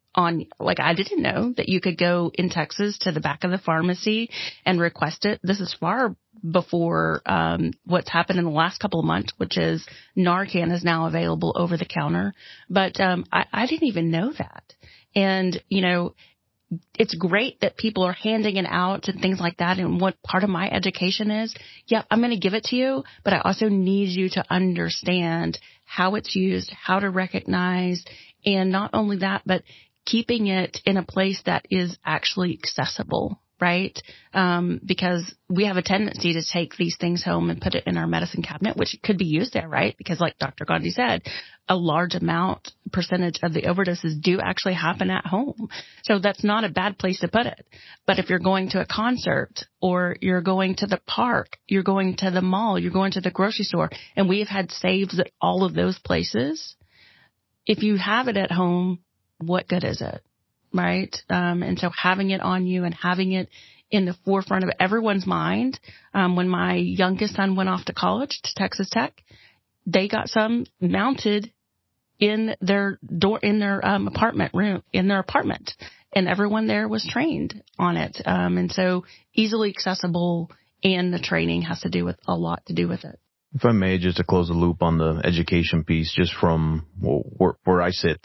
I didn't know that you could go in Texas to the back of the pharmacy and request it. This is far before what's happened in the last couple of months, which is Narcan is now available over the counter. But I didn't even know that. And, it's great that people are handing it out and things like that. And what part of my education is, I'm going to give it to you, but I also need you to understand how it's used, how to recognize, and not only that, but keeping it in a place that is actually accessible, right? Because we have a tendency to take these things home and put it in our medicine cabinet, which could be used there, right? Because like Dr. Gandhi said, a large percentage of the overdoses do actually happen at home. So that's not a bad place to put it. But if you're going to a concert or you're going to the park, you're going to the mall, you're going to the grocery store, and we have had saves at all of those places. If you have it at home, what good is it, right? And so having it on you and having it in the forefront of everyone's mind. When my youngest son went off to college, to Texas Tech, they got some mounted in their apartment room, in their apartment, and everyone there was trained on it. And so easily accessible, and the training has a lot to do with it. If I may, just to close the loop on the education piece, just from where I sit,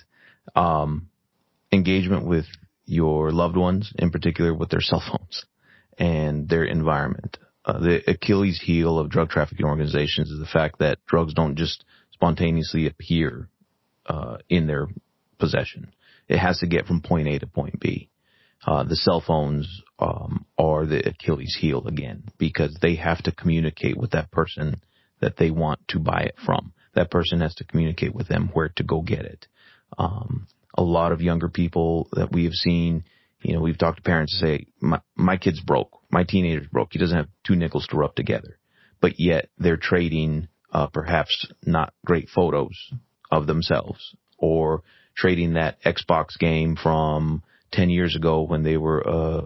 engagement with your loved ones, in particular with their cell phones and their environment. The Achilles heel of drug trafficking organizations is the fact that drugs don't just spontaneously appear in their possession. It has to get from point A to point B. The cell phones are the Achilles heel again, because they have to communicate with that person that they want to buy it from. That person has to communicate with them where to go get it. A lot of younger people that we have seen, we've talked to parents who say, my kid's broke. My teenager's broke. He doesn't have 2 nickels to rub together. But yet they're trading perhaps not great photos of themselves, or trading that Xbox game from 10 years ago when they were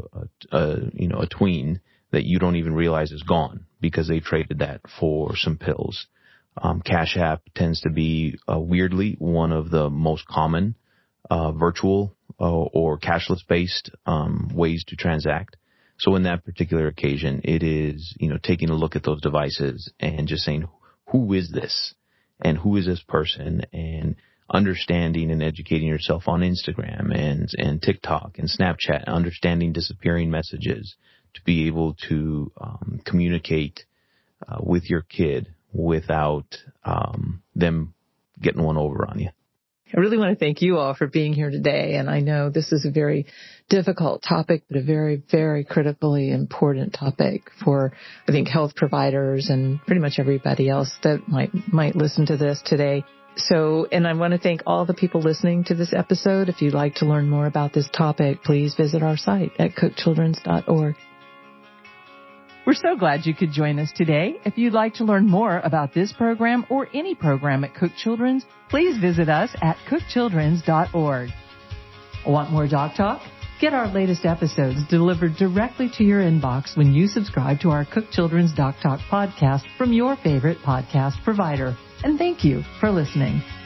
a tween that you don't even realize is gone, because they traded that for some pills. Cash App tends to be weirdly one of the most common virtual or cashless-based ways to transact. So in that particular occasion, it is, taking a look at those devices and just saying, who is this and who is this person, and understanding and educating yourself on Instagram and TikTok and Snapchat, understanding disappearing messages to be able to communicate with your kid without them getting one over on you. I really want to thank you all for being here today. And I know this is a very difficult topic, but a very, very critically important topic for, I think, health providers and pretty much everybody else that might listen to this today. So, and I want to thank all the people listening to this episode. If you'd like to learn more about this topic, please visit our site at cookchildrens.org. We're so glad you could join us today. If you'd like to learn more about this program or any program at Cook Children's, please visit us at cookchildrens.org. Want more Doc Talk? Get our latest episodes delivered directly to your inbox when you subscribe to our Cook Children's Doc Talk podcast from your favorite podcast provider. And thank you for listening.